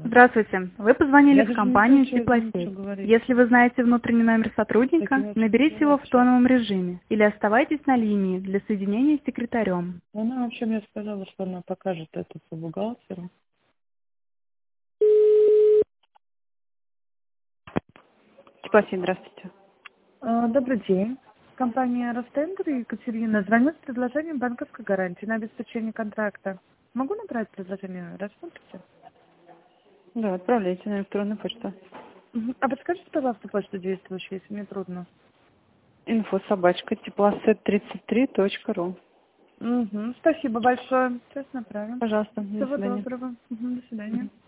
Здравствуйте. Вы позвонили Я в даже не компанию знаю, что я Теплосеть. ничего говорить. Если вы знаете внутренний номер сотрудника, Так иначе наберите его в вообще. тоновом режиме или оставайтесь на линии для соединения с секретарем. Она вообще мне сказала, что она покажет это по бухгалтеру. Теплосеть, здравствуйте. Добрый день. Компания Ростендер и Екатерина звонит с предложением банковской гарантии на обеспечение контракта. Могу набрать предложение? Рассмотрите? Да, отправляйте на электронную почту. Мгм. А подскажите, пожалуйста, почту действующую, если мне трудно. info@теплосет33.ру. Спасибо большое. Сейчас направим. Пожалуйста, до Всего свидания. доброго. До свидания.